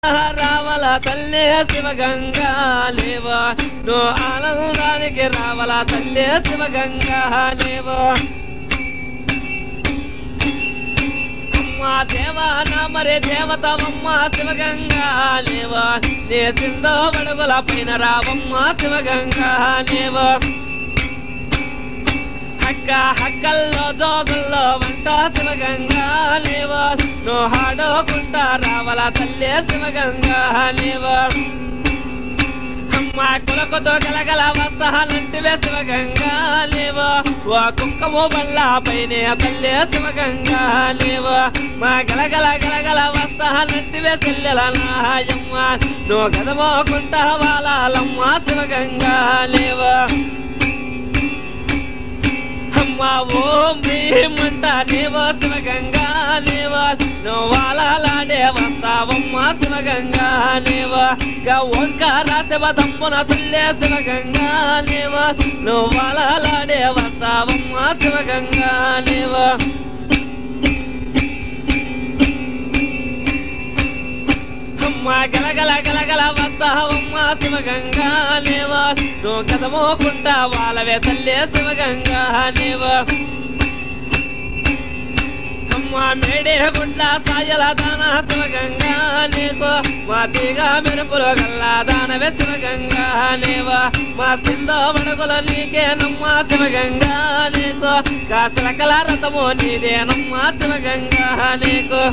రావల తల్లే శివగంగా లేవా నో ఆనందానికి రావల తల్లే శివగంగా లేవా అమ్మా దేవా నా మరే దేవతవమ్మ శివగంగా లేవా నే సిందో బడుగుల పైన రావమ్మ శివగంగా లేవా హక్కల్లో జోగుల్లో వంట శివగంగా లేవా నో హాడోకుంటా రావల తల్లే శివగంగా లేవా అమ్మా కులకుతో గలగల వస్తానంటివే శివగంగా లేవా ఓ కుంకము బళ్ళ పైనే తల్లే శివగంగా లేవా మా గలగల గలగల వస్తానంటివే చెల్లెల నాయమ్మ నో గదమోకుంటా వాలాలమ్మ శివగంగా లేవా ఓం భీమంట దేవా శివగంగా లేవా నోవాలాడే వస్తావమ్మ శివగంగా లేవా గా ఓంకార శివదమ్మున తల్లే శివగంగా లేవా నోవాలాడే వస్తావమ్మ శివగంగా లేవా అమ్మా గలగల గలగల వస్తావమ్మ శివగంగా లేవా నో గదమోకుంటా వాళ్ళవే తల్లే శివగంగా లేవా అమ్మా మేడే గుండ్ల సాయల దాన శివగంగా లేకో మా తీగా మెరుపులు గల్లా దానవే శివగంగా లేవా మా సిందో బడుగుల నీకే నమ్మ శివగంగా లేకో కాసలకల రథమో నీదే నమ్మ శివగంగా లేకో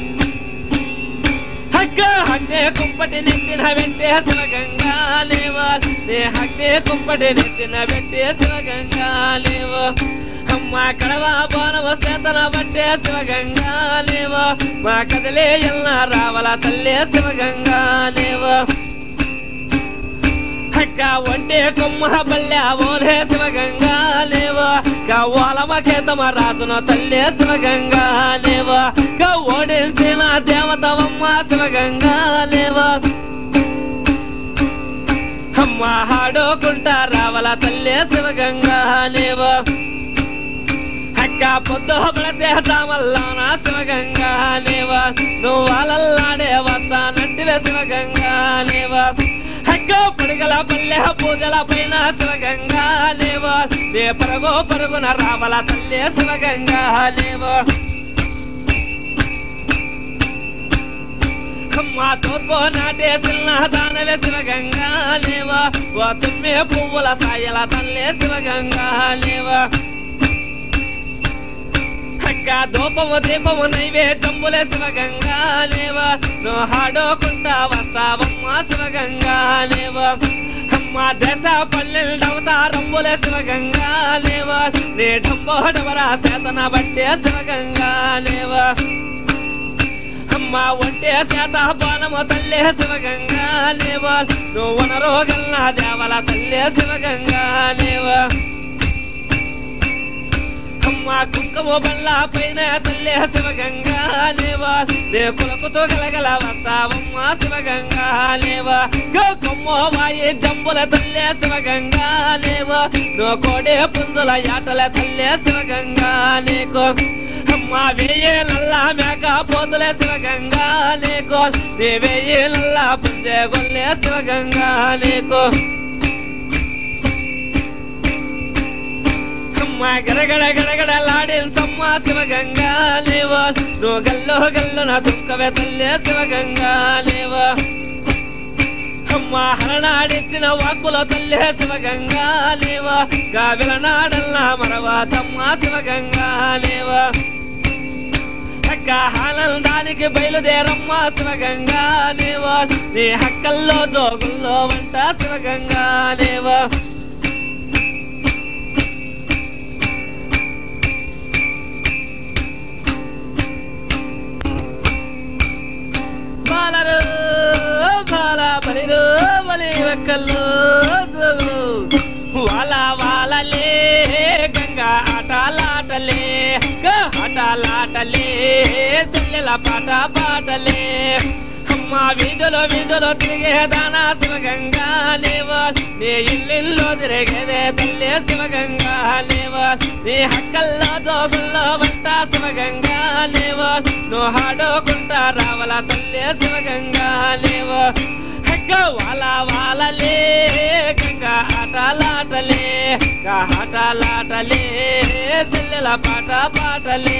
హగ్గే కుంపటి నెత్తిన పెట్టే శివగంగా లేవా నే హగ్గే కుంపటి నెత్తిన పెట్టే శివగంగా లేవా అమ్మా కడవా బోనవ చేతన పట్టే శివగంగా లేవా మా కదలే ఎల్ల రావల తల్లే శివగంగా లేవా ఒంటే కొమ్మ బల్లె ఓలే శివగంగా లేవా ఓలమకేతమ రాజున తల్లే శివగంగా లేవా ఓడించిన దేవతవమ్మ శివగంగా లేవా అమ్మ హాడోకుంటా రావల తల్లే శివగంగా లేవా పొద్దు పడితే తామల్లోన శివగంగా లేవా నువ్వు వాళ్ళల్లాడే వస్తానంటివే శివగంగా లేవా పడుగల పల్లె పూజల పైన శివగంగా లేవా నే పరుగు పరుగున రావల తల్లే శివగంగా లేవా అమ్మా తోర్పో నాటే తిన్న దానవే శివగంగా లేవా ఓ తుమ్మే పువ్వుల సాయల తల్లే శివగంగా లేవా దూపము దీపము నైవేద్యములే శివగంగా లేవా నో హాడోకుంటా వస్తావమ్మ శివగంగా లేవా అమ్మ దశ పల్లెల్డవతారంబులే శివగంగా లేవా నే డంబోడవరా చేతన బట్టే శివగంగా లేవా అమ్మ ఒంటే చేత బాణము తల్లే శివగంగా లేవా నువ్వు వనరోగల్లా దేవల తల్లే శివగంగా లేవా అమ్మా కుంకుమ బళ్ళ పైన తల్లే శివగంగా లేవా నే కులకుతో గలగల వస్తావమ్మ శివగంగా లేవా కొమ్మో వాయి జంబుల తల్లే శివగంగా లేవా నో కోడే పుంజుల యాటల తల్లే శివగంగా లేకో అమ్మా వేయేలల్లా మేక పోతులే శివగంగా లేకో నే వేయేలల్లా పుంజే గొల్లే శివగంగా లేకో గడగడ గడగడలాడిసమ్మ శివగంగా లేవా నో గల్లో గల్లు నా దుఃఖవే తల్లే శివగంగా లేవా అమ్మ హరనాడిచ్చిన వాక్కుల తల్లే శివగంగా లేవా గావిలనాడల్లా మరవాతమ్మ శివగంగా లేవా ఆనందానికి బయలుదేరమ్మ శివగంగా లేవా నీ హక్కల్లో జోగుల్లో వంట శివగంగా లేవా వాలా వాలలే గంగా ఆటలాటలే ఆటలాటలే చెల్లెల పాట పాటలే అమ్మా వీధులు వీధులు తిరిగేదానా శివగంగా లేవా నీ ఇల్లిల్లో తిరిగేదే తల్లి శివగంగా లేవా నీ హక్కల్లో జోగుల్లో వంట శివగంగా లేవా నువ్వు ఆడుకుంటా రావాల తల్లి శివగంగా లేవా వాల వాలలే గంగా ఆటలాటలే ఆటలాటలే చెల్లెల పాట పాటలే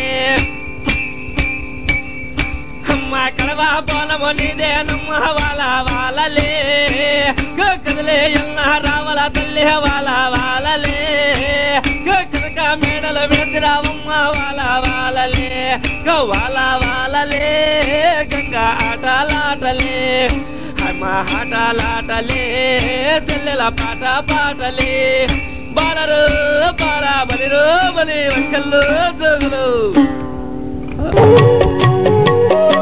అమ్మ కడవా పోలము నీదేనమ్మ వాల వాలలే కదలే ఎల్ల రావల తల్లి వాల వాలలే కనక మేడలు వేసిరావమ్మ వాల వాలలే వాల వాలలే గంగా ఆటలాటలే అమ్మ ఆటలాటలే చెల్లెల పాట పాటలే బాలరు బాల బలిరు బలి వంకల్లు జోగులు